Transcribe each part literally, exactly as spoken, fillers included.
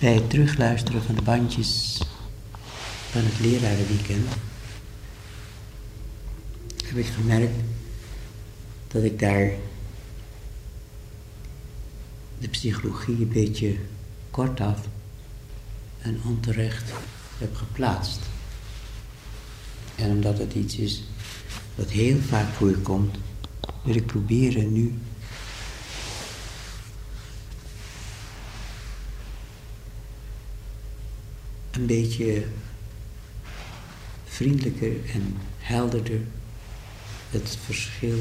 Bij het terugluisteren van de bandjes van het lerarenweekend heb ik gemerkt dat ik daar de psychologie een beetje kortaf en onterecht heb geplaatst. En omdat het iets is wat heel vaak voorkomt, wil ik proberen nu een beetje vriendelijker en helderder het verschil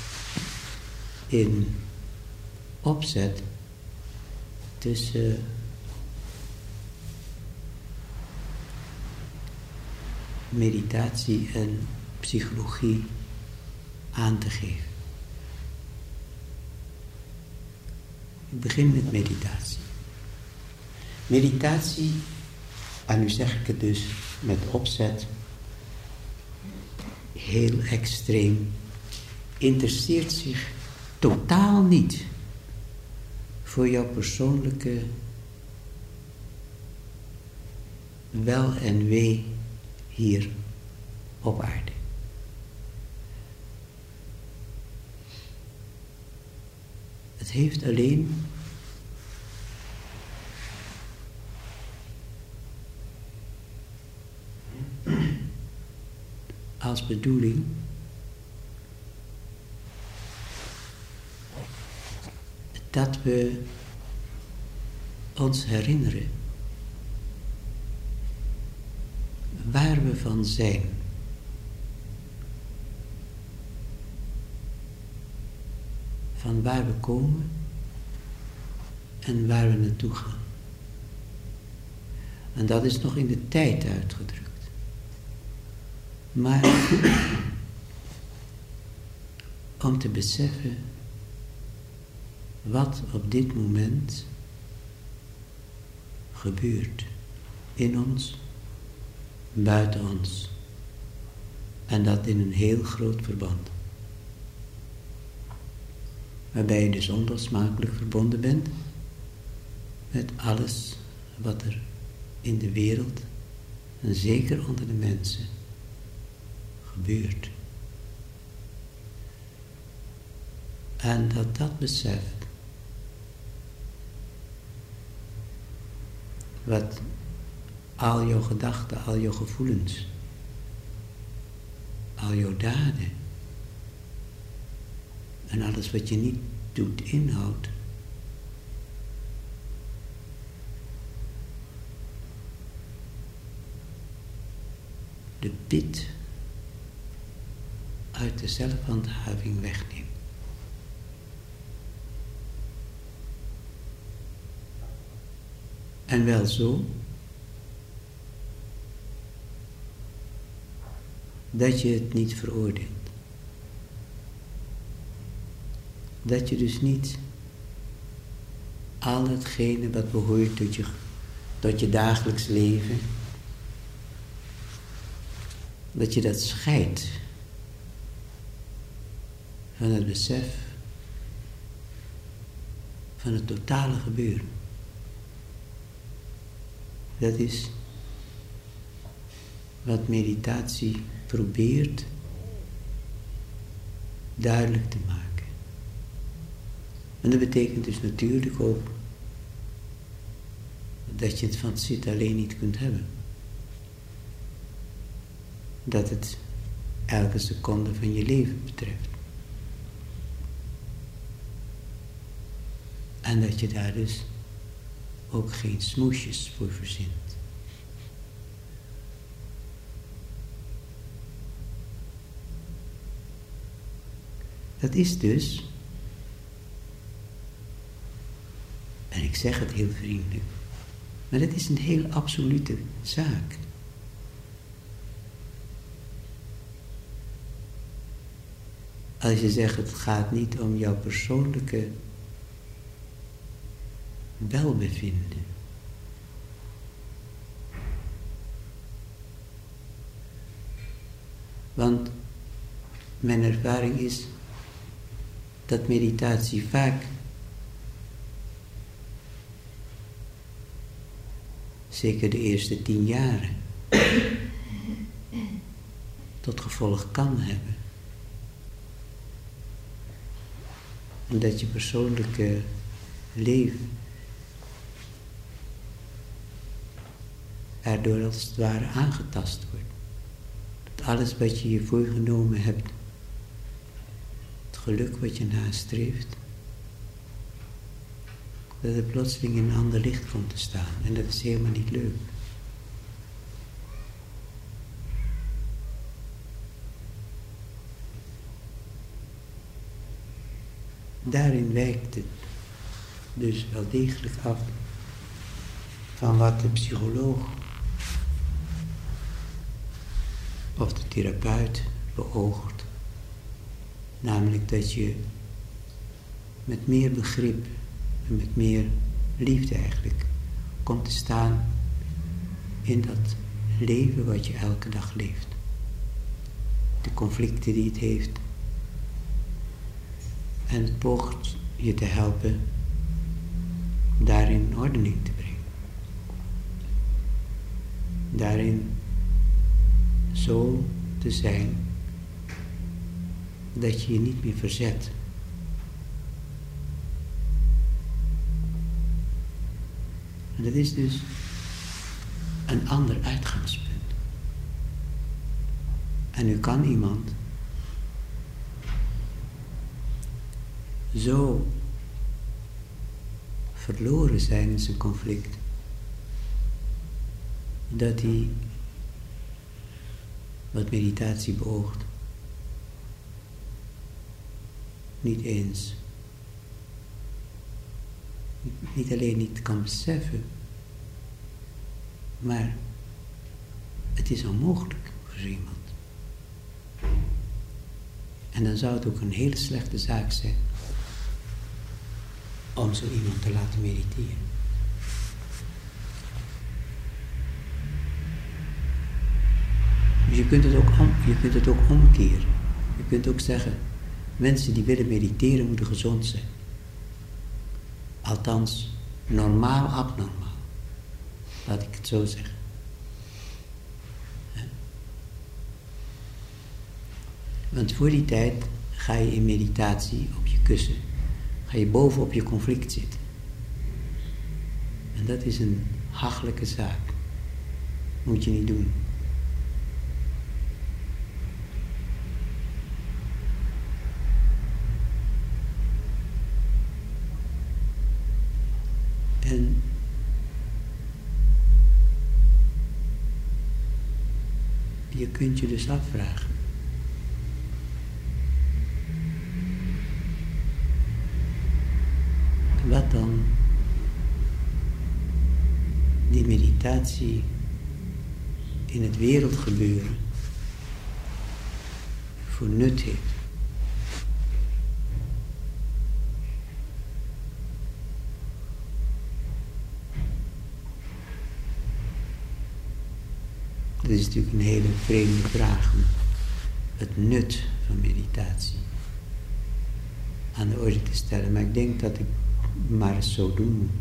in opzet tussen meditatie en psychologie aan te geven. Ik begin met meditatie. Meditatie, en nu zeg ik het dus met opzet, heel extreem, interesseert zich totaal niet voor jouw persoonlijke wel en wee hier op aarde. Het heeft alleen als bedoeling dat we ons herinneren waar we van zijn. Van waar we komen en waar we naartoe gaan. En dat is nog in de tijd uitgedrukt. Maar om te beseffen wat op dit moment gebeurt in ons, buiten ons, en dat in een heel groot verband. Waarbij je dus onlosmakelijk verbonden bent met alles wat er in de wereld, en zeker onder de mensen, gebeurt. En dat dat besef, wat al jouw gedachten, al jouw gevoelens, al jouw daden en alles wat je niet doet inhoudt, de pit uit de zelfhandhaving wegneemt. En wel zo dat je het niet veroordeelt. Dat je dus niet al hetgene wat behoort tot je, tot je dagelijks leven, dat je dat scheidt van het besef van het totale gebeuren. Dat is wat meditatie probeert duidelijk te maken. En dat betekent dus natuurlijk ook dat je het van het zitten alleen niet kunt hebben. Dat het elke seconde van je leven betreft. En dat je daar dus ook geen smoesjes voor verzint. Dat is dus, en ik zeg het heel vriendelijk, maar dat is een heel absolute zaak. Als je zegt het gaat niet om jouw persoonlijke welbevinden. Want mijn ervaring is dat meditatie vaak zeker de eerste tien jaren, tot gevolg kan hebben. Omdat je persoonlijke leven erdoor als het ware aangetast wordt. Dat alles wat je je voorgenomen hebt, het geluk wat je nastreeft, dat het plotseling in een ander licht komt te staan. En dat is helemaal niet leuk. Daarin wijkt het dus wel degelijk af van wat de psycholoog of de therapeut beoogt. Namelijk dat je met meer begrip en met meer liefde eigenlijk komt te staan in dat leven wat je elke dag leeft. De conflicten die het heeft. En het poogt je te helpen daarin ordening te brengen. Daarin zo te zijn dat je je niet meer verzet. En dat is dus een ander uitgangspunt. En nu kan iemand zo verloren zijn in zijn conflict, dat hij, wat meditatie beoogt, niet eens, niet alleen niet kan beseffen, maar het is onmogelijk voor iemand. En dan zou het ook een hele slechte zaak zijn om zo iemand te laten mediteren. Dus je kunt het ook, om, je kunt het ook omkeren. Je kunt ook zeggen, mensen die willen mediteren moeten gezond zijn. Althans, normaal abnormaal. Laat ik het zo zeggen. Ja. Want voor die tijd ga je in meditatie op je kussen, ga je boven op je conflict zitten. En dat is een hachelijke zaak. Moet je niet doen. En je kunt je dus afvragen. Wat dan die meditatie in het wereldgebeuren voor nut heeft. Dat is natuurlijk een hele vreemde vraag, om het nut van meditatie aan de orde te stellen. Maar ik denk dat ik maar eens zo doen moet.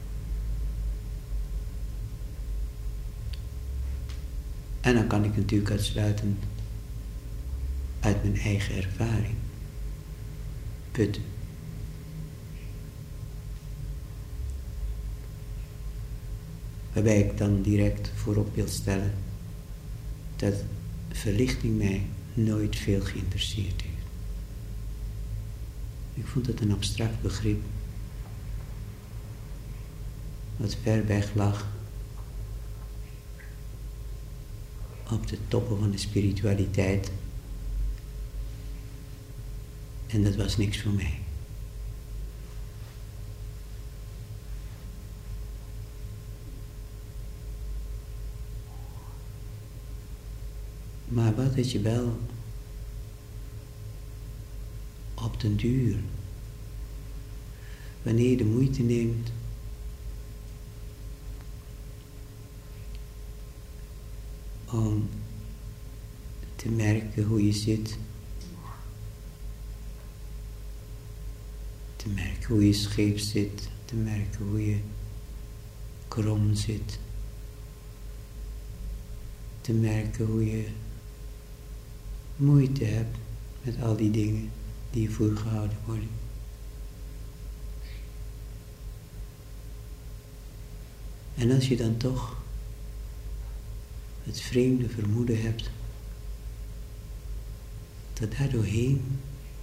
En dan kan ik natuurlijk uitsluitend uit mijn eigen ervaring putten. Waarbij ik dan direct voorop wil stellen dat verlichting mij nooit veel geïnteresseerd heeft. Ik vond het een abstract begrip, wat ver weg lag op de toppen van de spiritualiteit. En dat was niks voor mij. Maar wat dat je wel op den duur, wanneer je de moeite neemt om te merken hoe je zit, te merken hoe je scheef zit, te merken hoe je krom zit, te merken hoe je moeite hebt met al die dingen die je voorgehouden worden. En als je dan toch het vreemde vermoeden hebt dat daar doorheen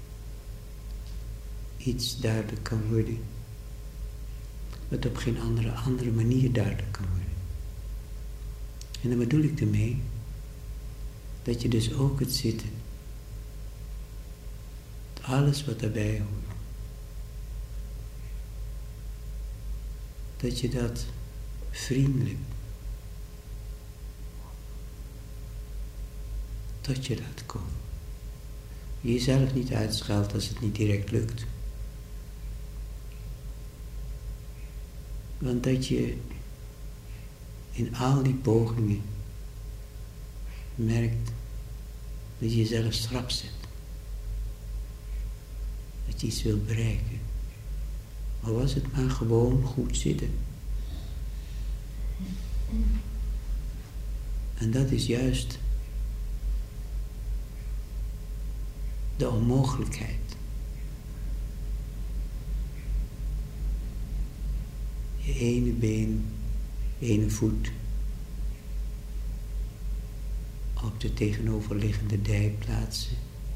iets duidelijk kan worden, wat op geen andere, andere manier duidelijk kan worden. En dan bedoel ik ermee dat je dus ook het zitten, alles wat daarbij hoort, dat je dat vriendelijk tot je laat komen. Je jezelf niet uitscheldt als het niet direct lukt. Want dat je in al die pogingen merkt dat je jezelf schrap zet. Dat je iets wilt bereiken. Al was het maar gewoon goed zitten. En dat is juist de onmogelijkheid. Je ene been, ene voet op de tegenoverliggende dij plaatsen.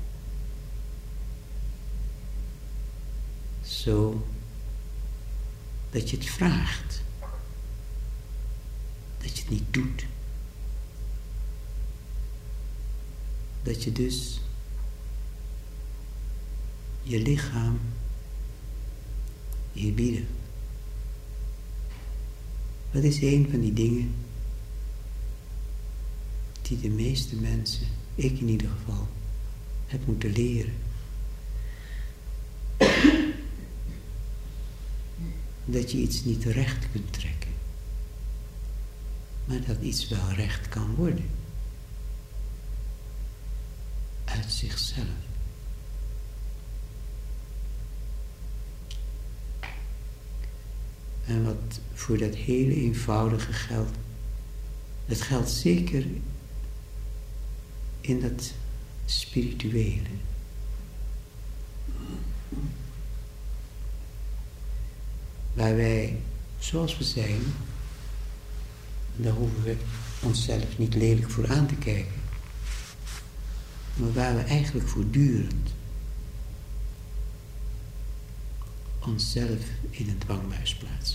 Zo dat je het vraagt. Dat je het niet doet. Dat je dus je lichaam eerbiedigt. Dat is een van die dingen die de meeste mensen, ik in ieder geval, heb moeten leren. Dat je iets niet recht kunt trekken, maar dat iets wel recht kan worden. Uit zichzelf. En wat voor dat hele eenvoudige geldt, dat geldt zeker in dat spirituele. Waar wij, zoals we zijn, daar hoeven we onszelf niet lelijk voor aan te kijken, maar waar we eigenlijk voortdurend onszelf in een dwangbuis plaatsen.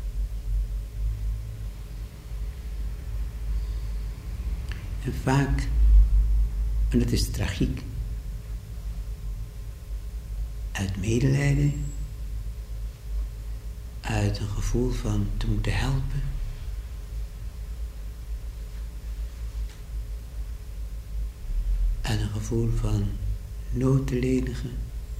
En vaak, en dat is de tragiek, uit medelijden, uit een gevoel van te moeten helpen, uit een gevoel van nood te lenigen,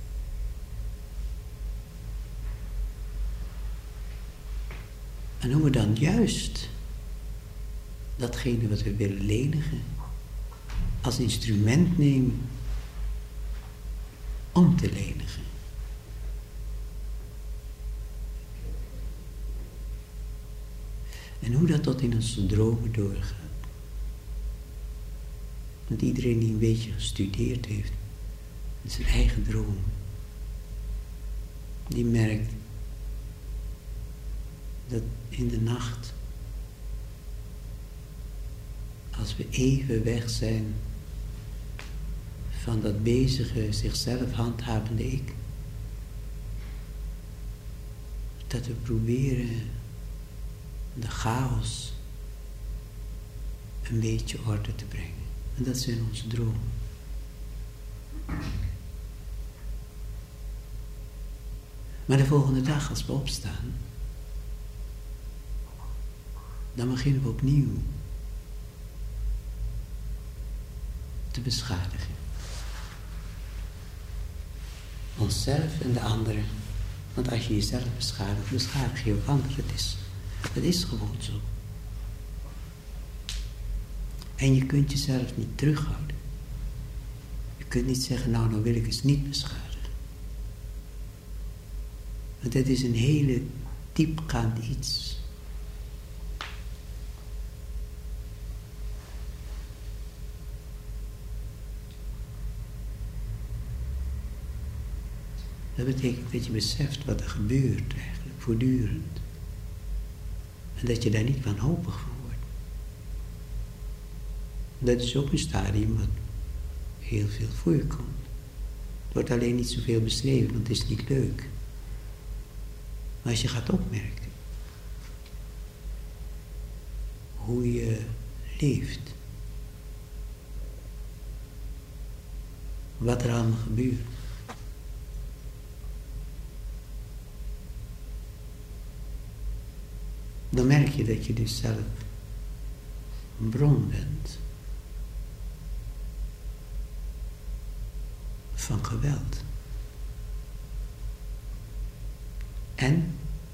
en hoe we dan juist datgene wat we willen lenigen als instrument nemen om te lenigen. En hoe dat tot in onze dromen doorgaat. Want iedereen die een beetje gestudeerd heeft in zijn eigen dromen, die merkt dat in de nacht, als we even weg zijn van dat bezige, zichzelf handhavende ik, dat we proberen de chaos een beetje orde te brengen. En dat zijn onze dromen. Maar de volgende dag, als we opstaan, dan beginnen we opnieuw te beschadigen. Onszelf en de anderen. Want als je jezelf beschadigt, beschadig je ook anderen. Het is, het is gewoon zo. En je kunt jezelf niet terughouden. Je kunt niet zeggen, nou, nou wil ik eens niet beschadigen. Want het is een hele diepgaand iets. Dat betekent dat je beseft wat er gebeurt eigenlijk, voortdurend. En dat je daar niet wanhopig van wordt. Dat is ook een stadium wat heel veel voorkomt. Het wordt alleen niet zoveel beschreven, want het is niet leuk. Maar als je gaat opmerken hoe je leeft, wat er allemaal gebeurt, dan merk je dat je dus zelf een bron bent van geweld. En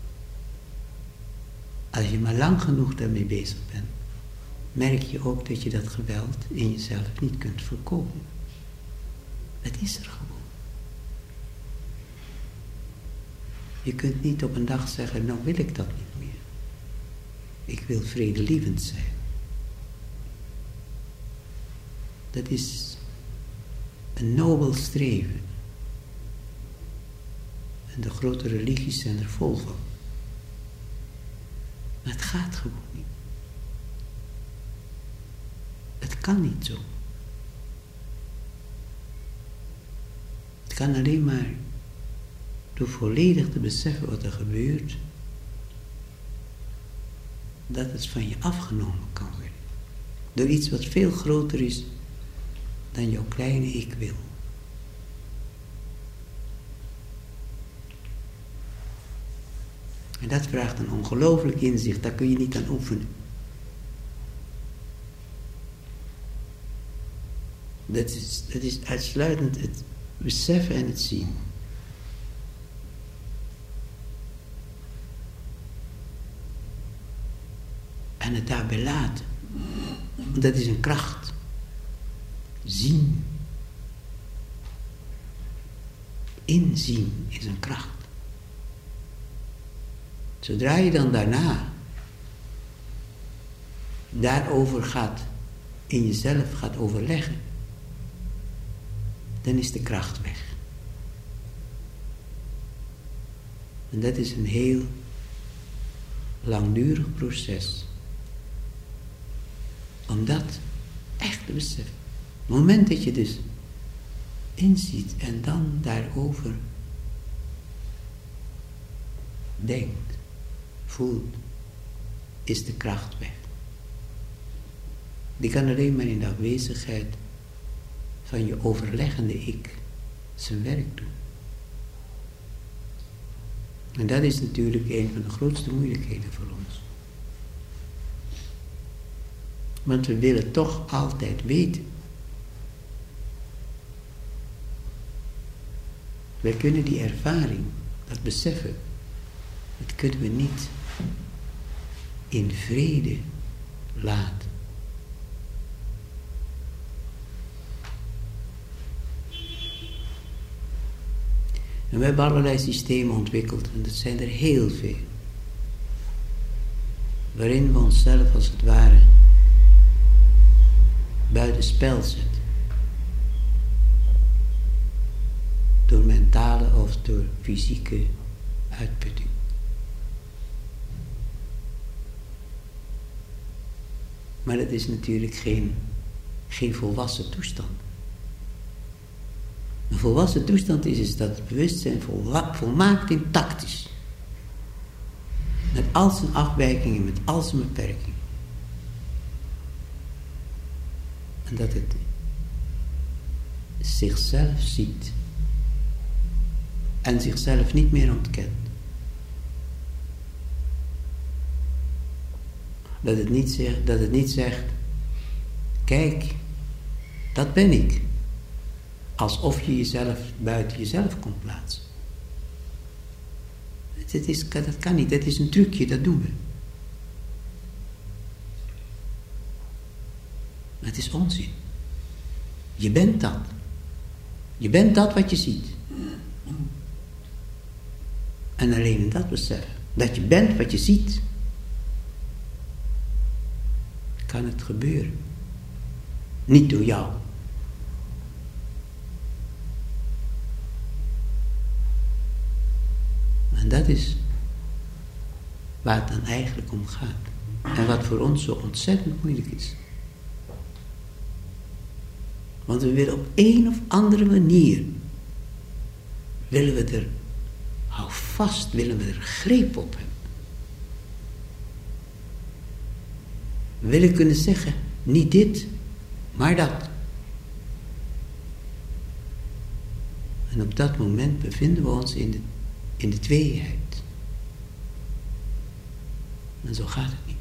als je maar lang genoeg daarmee bezig bent, merk je ook dat je dat geweld in jezelf niet kunt voorkomen. Het is er gewoon. Je kunt niet op een dag zeggen, nou wil ik dat niet meer. Ik wil vredelievend zijn. Dat is een nobel streven. En de grote religies zijn er vol van. Maar het gaat gewoon niet. Het kan niet zo. Het kan alleen maar door volledig te beseffen wat er gebeurt, dat het van je afgenomen kan worden. Door iets wat veel groter is dan jouw kleine ik wil. En dat vraagt een ongelooflijk inzicht, daar kun je niet aan oefenen. Dat is, dat is uitsluitend het beseffen en het zien. En het daarbij laten. Want dat is een kracht. Zien. Inzien is een kracht. Zodra je dan daarna daarover gaat, in jezelf gaat overleggen, dan is de kracht weg. En dat is een heel langdurig proces. Om dat echt te beseffen. Het moment dat je dus inziet en dan daarover denkt, voelt, is de kracht weg. Die kan alleen maar in de afwezigheid van je overleggende ik zijn werk doen. En dat is natuurlijk een van de grootste moeilijkheden voor ons. Want we willen toch altijd weten. Wij kunnen die ervaring, dat beseffen, dat kunnen we niet in vrede laten. En we hebben allerlei systemen ontwikkeld, en dat zijn er heel veel. Waarin we onszelf als het ware buiten spel zetten. Door mentale of door fysieke uitputting. Maar dat is natuurlijk geen, geen volwassen toestand. Een volwassen toestand is, is dat het bewustzijn volwa- volmaakt intact is. Met al zijn afwijkingen, met al zijn beperkingen. En dat het zichzelf ziet. En zichzelf niet meer ontkent. Dat het niet zegt, dat het niet zegt, kijk, dat ben ik. Alsof je jezelf buiten jezelf kon plaatsen. Dat, is, dat kan niet, dat is een trucje, dat doen we. Maar het is onzin. Je bent dat. Je bent dat wat je ziet. En alleen in dat besef, dat je bent wat je ziet, kan het gebeuren. Niet door jou. dat is waar het dan eigenlijk om gaat. En wat voor ons zo ontzettend moeilijk is. Want we willen op een of andere manier, willen we er, hou vast, willen we er greep op hebben. We willen kunnen zeggen, niet dit, maar dat. En op dat moment bevinden we ons in de, in de tweeheid. En zo gaat het niet.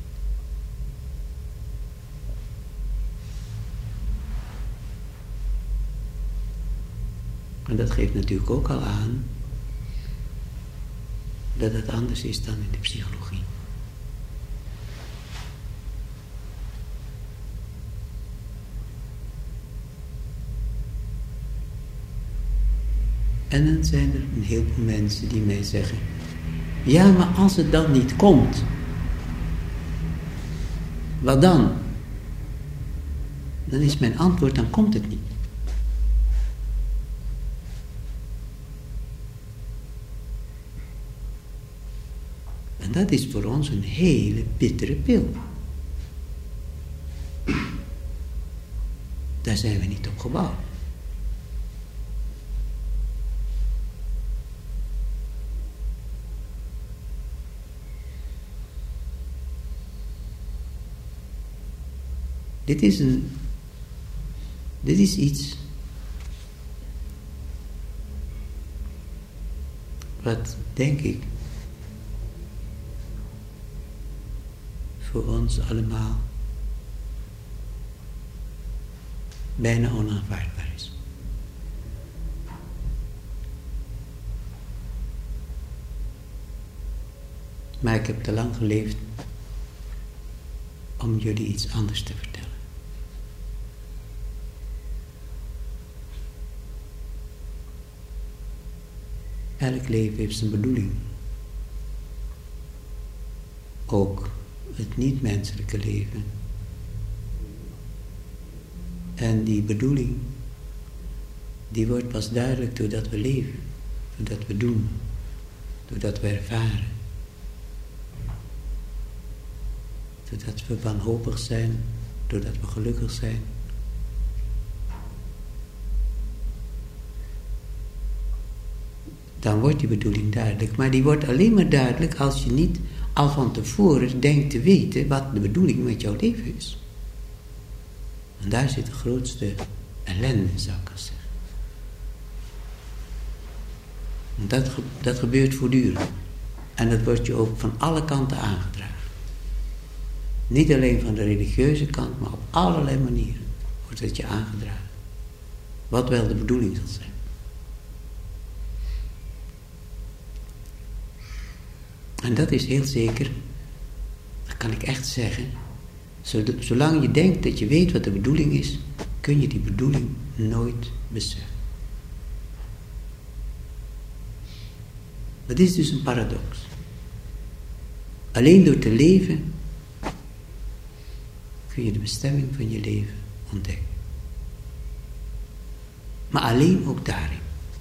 En dat geeft natuurlijk ook al aan dat het anders is dan in de psychologie. En dan zijn er een heleboel mensen die mij zeggen, ja, maar als het dan niet komt, wat dan? Dan is mijn antwoord, dan komt het niet. En dat is voor ons een hele bittere pil. Daar zijn we niet op gebouwd. Dit is een, dit is iets wat, denk ik, voor ons allemaal bijna onaanvaardbaar is. Maar ik heb te lang geleefd om jullie iets anders te vertellen. Elk leven heeft zijn bedoeling. Ook het niet-menselijke leven. En die bedoeling, die wordt pas duidelijk doordat we leven. Doordat we doen. Doordat we ervaren. Doordat we wanhopig zijn. Doordat we gelukkig zijn. Dan wordt die bedoeling duidelijk. Maar die wordt alleen maar duidelijk als je niet al van tevoren denkt te weten wat de bedoeling met jouw leven is. En daar zit de grootste ellende, zou ik al zeggen. En dat, dat gebeurt voortdurend. En dat wordt je ook van alle kanten aangedragen. Niet alleen van de religieuze kant, maar op allerlei manieren wordt het je aangedragen. Wat wel de bedoeling zal zijn. En dat is heel zeker, dat kan ik echt zeggen, zolang je denkt dat je weet wat de bedoeling is, kun je die bedoeling nooit beseffen. Dat is dus een paradox. Alleen door te leven kun je de bestemming van je leven ontdekken. Maar alleen ook daarin.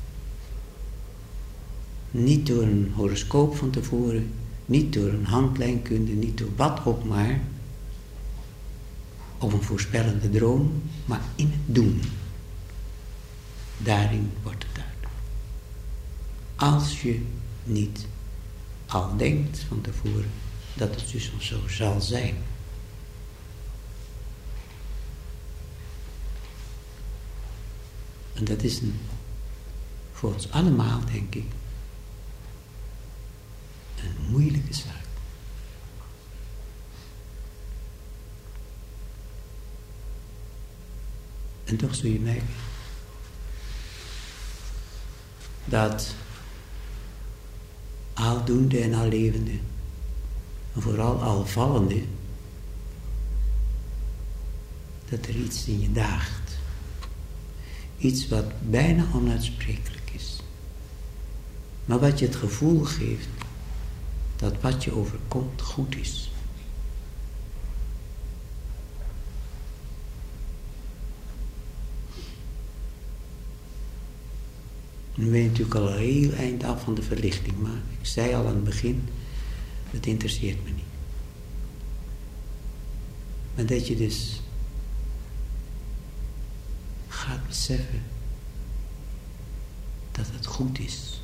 Niet door een horoscoop van tevoren, niet door een handlijnkunde, niet door wat ook maar, of een voorspellende droom, maar in het doen. Daarin wordt het duidelijk. Als je niet al denkt van tevoren dat het dus zo zal zijn. En dat is een, voor ons allemaal, denk ik, een moeilijke zaak. En toch zul je merken dat aldoende en allevende, en vooral alvallende, dat er iets in je daagt. Iets wat bijna onuitsprekelijk is. Maar wat je het gevoel geeft dat wat je overkomt goed is. Nu ben je natuurlijk al een heel eind af van de verlichting, maar ik zei al aan het begin, het interesseert me niet. Maar dat je dus gaat beseffen dat het goed is.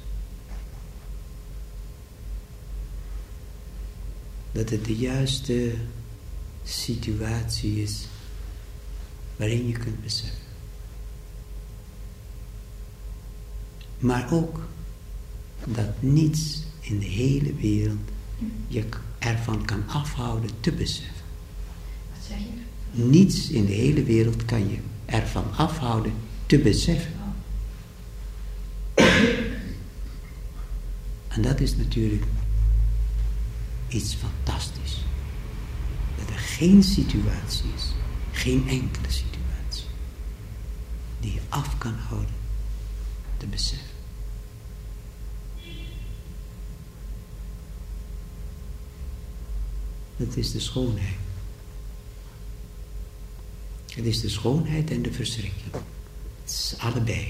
Dat het de juiste situatie is waarin je kunt beseffen. Maar ook dat niets in de hele wereld je ervan kan afhouden te beseffen. Wat zeg je? Niets in de hele wereld kan je ervan afhouden te beseffen. En dat is natuurlijk iets fantastisch. Dat er geen situatie is, geen enkele situatie, die je af kan houden te beseffen. Dat is de schoonheid. Het is de schoonheid en de verschrikking. Het is allebei.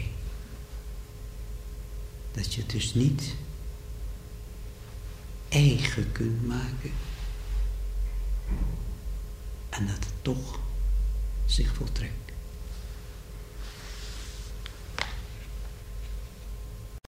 Dat je het dus niet eigen kunt maken. En dat het toch zich voltrekt.